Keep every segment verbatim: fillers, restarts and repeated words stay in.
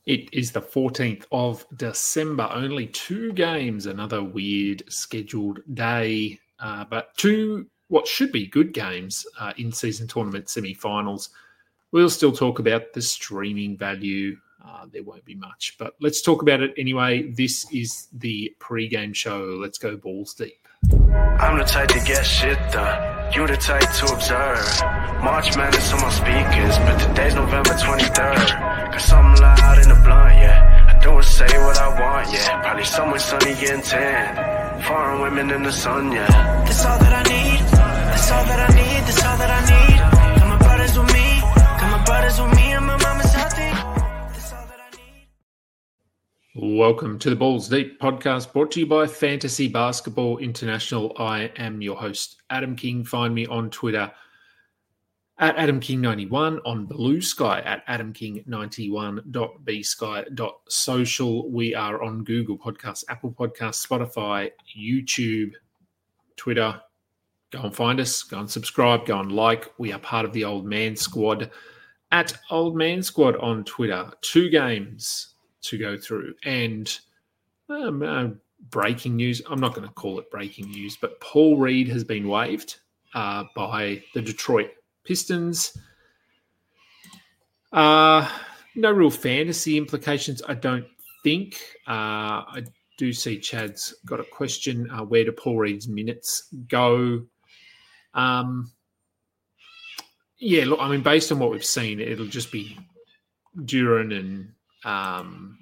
It is the fourteenth of December. Only two games, another weird scheduled day, uh, but two what should be good games uh, in-season tournament semi-finals. We'll still talk about the streaming value. Uh, there won't be much, but let's talk about it anyway. This is the pre-game show. Let's go balls deep. I'm the type to get shit done. You the type to observe. March Madness on my speakers, but today's November twenty-third. Got something loud in the blunt, yeah. I don't say what I want, yeah. Probably somewhere sunny getting tan. Foreign women in the sun, yeah. That's all that I need. That's all that I need. That's all that I need. Got my brothers with me. Got my brothers with me and my mama's healthy. That's all that I need. Welcome to the Balls Deep podcast, brought to you by Fantasy Basketball International. I am your host, Adam King. Find me on Twitter at Adam King ninety-one, on Blue Sky at Adam King ninety-one dot b sky dot social. We are on Google Podcasts, Apple Podcasts, Spotify, YouTube, Twitter. Go and find us. Go and subscribe. Go and like. We are part of the Old Man Squad at Old Man Squad on Twitter. Two games to go through. And um, uh, breaking news. I'm not going to call it breaking news, but Paul Reed has been waived uh, by the Detroit Pistons. Uh, no real fantasy implications, I don't think. Uh, I do see Chad's got a question. Uh, where do Paul Reed's minutes go? Um, yeah, look, I mean, based on what we've seen, it'll just be Duran and um,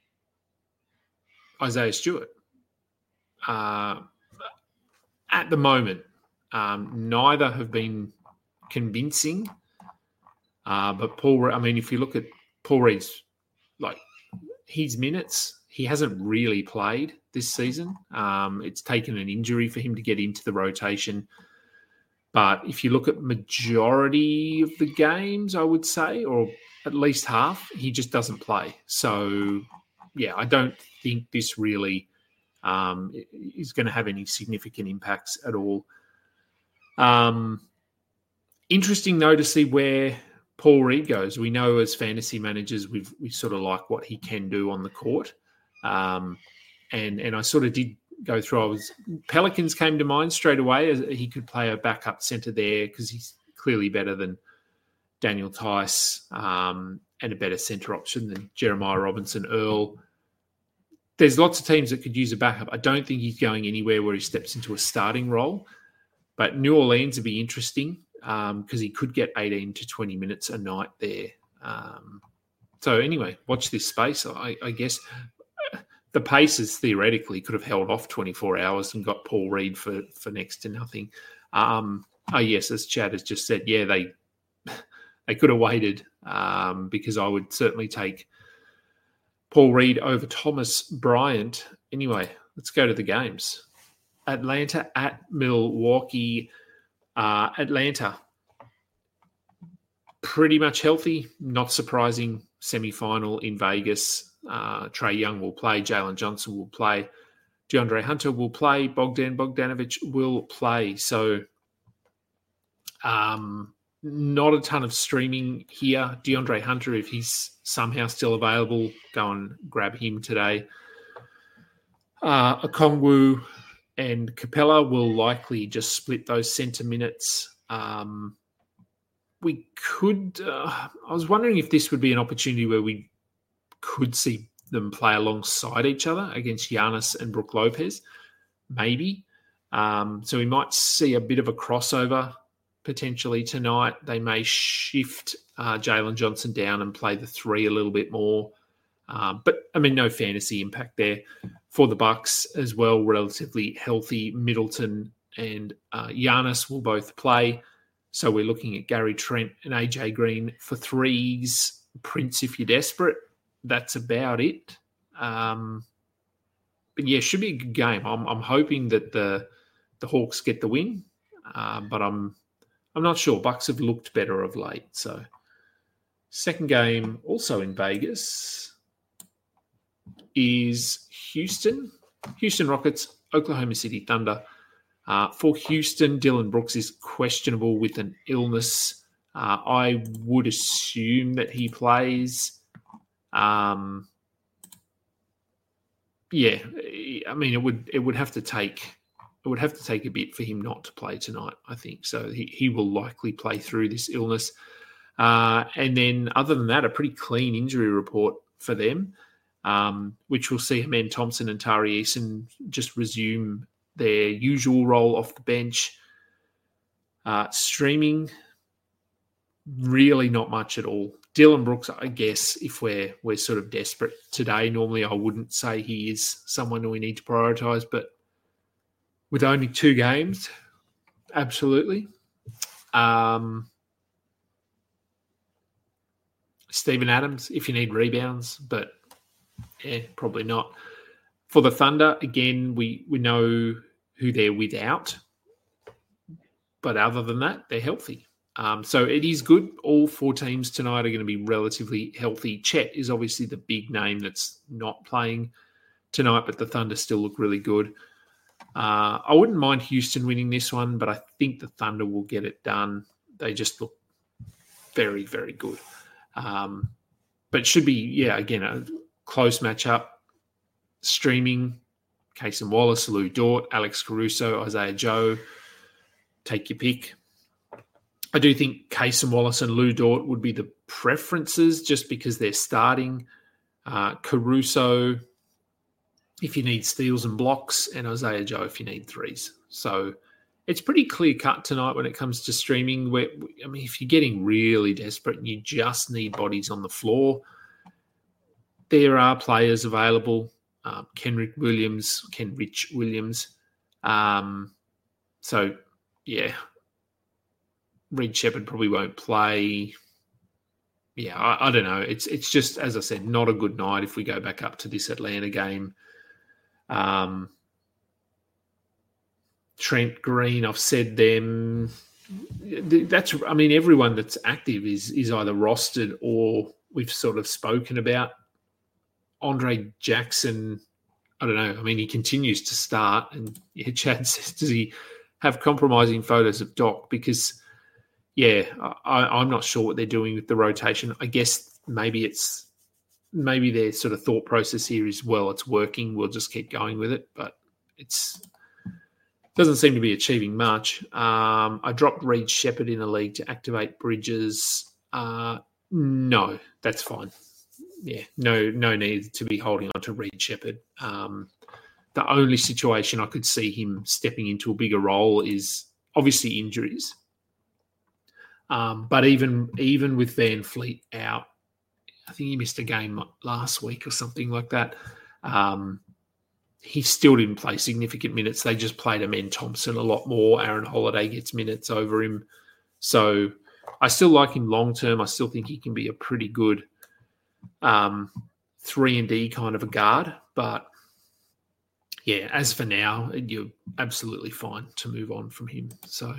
Isaiah Stewart. Uh, at the moment, um, neither have been convincing, uh, but Paul, I mean, if you look at Paul Reed's, like, his minutes, he hasn't really played this season. Um, it's taken an injury for him to get into the rotation. But if you look at majority of the games, I would say, or at least half, he just doesn't play. So, yeah, I don't think this really um, is going to have any significant impacts at all. Um, interesting, though, to see where Paul Reed goes. We know as fantasy managers, we've we sort of like what he can do on the court. Um, and and I sort of did go through. I was Pelicans came to mind straight away, as he could play a backup center there because he's clearly better than Daniel Tice um, and a better center option than Jeremiah Robinson Earl. There's lots of teams that could use a backup. I don't think he's going anywhere where he steps into a starting role, but New Orleans would be interesting because um, he could get eighteen to twenty minutes a night there. Um, so anyway, watch this space, I, I guess. The Pacers theoretically could have held off twenty-four hours and got Paul Reed for, for next to nothing. Um, oh, yes, as Chad has just said, yeah, they they could have waited um, because I would certainly take Paul Reed over Thomas Bryant. Anyway, let's go to the games. Atlanta at Milwaukee. Uh, Atlanta, pretty much healthy, not surprising, semi-final in Vegas. Uh, Trae Young will play. Jalen Johnson will play. DeAndre Hunter will play. Bogdan Bogdanovic will play. So um, not a ton of streaming here. DeAndre Hunter, if he's somehow still available, go and grab him today. Uh, Okongwu and Capella will likely just split those centre minutes. Um, we could... Uh, I was wondering if this would be an opportunity where we could see them play alongside each other against Giannis and Brook Lopez, maybe. Um, so we might see a bit of a crossover potentially tonight. They may shift uh, Jalen Johnson down and play the three a little bit more. Um, but, I mean, no fantasy impact there for the Bucks as well. Relatively healthy. Middleton and uh, Giannis will both play. So we're looking at Gary Trent and A J Green for threes. Prince if you're desperate. That's about it. Um, but yeah, should be a good game. I'm, I'm hoping that the the Hawks get the win, uh, but I'm I'm not sure. Bucks have looked better of late. So second game, also in Vegas, is Houston. Houston Rockets, Oklahoma City Thunder. Uh, for Houston, Dylan Brooks is questionable with an illness. Uh, I would assume that he plays. Um, yeah, I mean, it would it would have to take it would have to take a bit for him not to play tonight, I think. So he, he will likely play through this illness. Uh, and then other than that, a pretty clean injury report for them, um, which will see Amen Thompson and Tari Eason just resume their usual role off the bench. Uh, streaming, really not much at all. Dylan Brooks, I guess, if we're we're sort of desperate today, normally I wouldn't say he is someone who we need to prioritise, but with only two games, absolutely. Um, Steven Adams, if you need rebounds, but yeah, probably not. For the Thunder, again, we, we know who they're without, but other than that, they're healthy. Um, so it is good. All four teams tonight are going to be relatively healthy. Chet is obviously the big name that's not playing tonight, but the Thunder still look really good. Uh, I wouldn't mind Houston winning this one, but I think the Thunder will get it done. They just look very, very good. Um, but it should be, yeah, again, a close matchup. Streaming, Cason Wallace, Lou Dort, Alex Caruso, Isaiah Joe. Take your pick. I do think Cason Wallace and Lou Dort would be the preferences just because they're starting. Uh, Caruso, if you need steals and blocks, and Isaiah Joe if you need threes. So it's pretty clear cut tonight when it comes to streaming. Where, I mean, if you're getting really desperate and you just need bodies on the floor, there are players available. Um, Kenrich Williams, Kenrich Williams. Um, so, yeah, Reed Shepherd probably won't play. Yeah, I, I don't know. It's it's just, as I said, not a good night if we go back up to this Atlanta game. Um, Trent Green, I've said them. That's, I mean, everyone that's active is is either rostered or we've sort of spoken about. Andre Jackson, I don't know. I mean, he continues to start, and yeah, Chad says, does he have compromising photos of Doc? Because, yeah, I, I'm not sure what they're doing with the rotation. I guess maybe it's maybe their sort of thought process here is, well, it's working, we'll just keep going with it, but it's doesn't seem to be achieving much. Um, I dropped Reed Shepherd in a league to activate Bridges. Uh, no, that's fine. Yeah, no, no need to be holding on to Reed Shepherd. Um, the only situation I could see him stepping into a bigger role is obviously injuries. Um, but even even with Van Fleet out, I think he missed a game last week or something like that. Um, he still didn't play significant minutes. They just played Amen Thompson a lot more. Aaron Holiday gets minutes over him. So I still like him long term. I still think he can be a pretty good um, three and D kind of a guard. But yeah, as for now, you're absolutely fine to move on from him. So,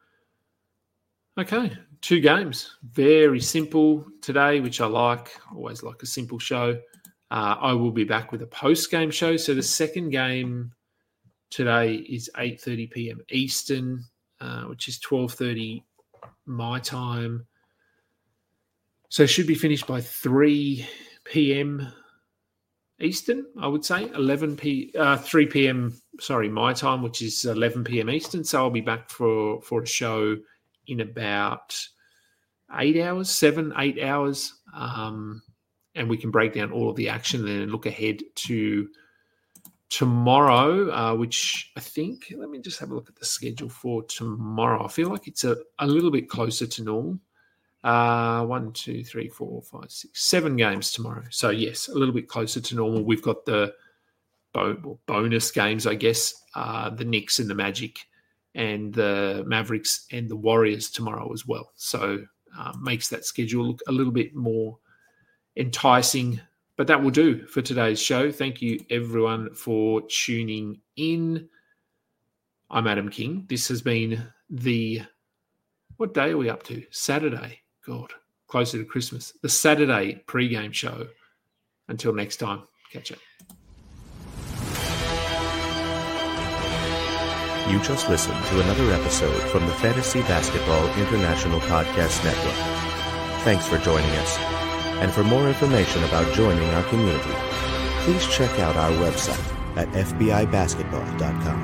okay, two games. Very simple today, which I like. Always like a simple show. Uh, I will be back with a post-game show. So the second game today is eight thirty p.m. Eastern, uh, which is twelve thirty my time. So it should be finished by three p.m. Eastern, I would say. eleven p. Uh, three p.m. Sorry, my time, which is eleven p.m. Eastern. So I'll be back for, for a show in about eight hours, seven, eight hours. Um, and we can break down all of the action and then look ahead to tomorrow, uh, which I think, let me just have a look at the schedule for tomorrow. I feel like it's a, a little bit closer to normal. Uh, one, two, three, four, five, six, seven games tomorrow. So, yes, a little bit closer to normal. We've got the bo- bonus games, I guess, uh, the Knicks and the Magic and the Mavericks and the Warriors tomorrow as well. So, uh, makes that schedule look a little bit more enticing, but that will do for today's show. Thank you everyone for tuning in. I'm Adam King. This has been the, what day are we up to? Saturday. God, closer to Christmas. The Saturday pre-game show. Until next time, catch up. You just listened to another episode from the Fantasy Basketball International Podcast Network. Thanks for joining us. And for more information about joining our community, please check out our website at f b i basketball dot com.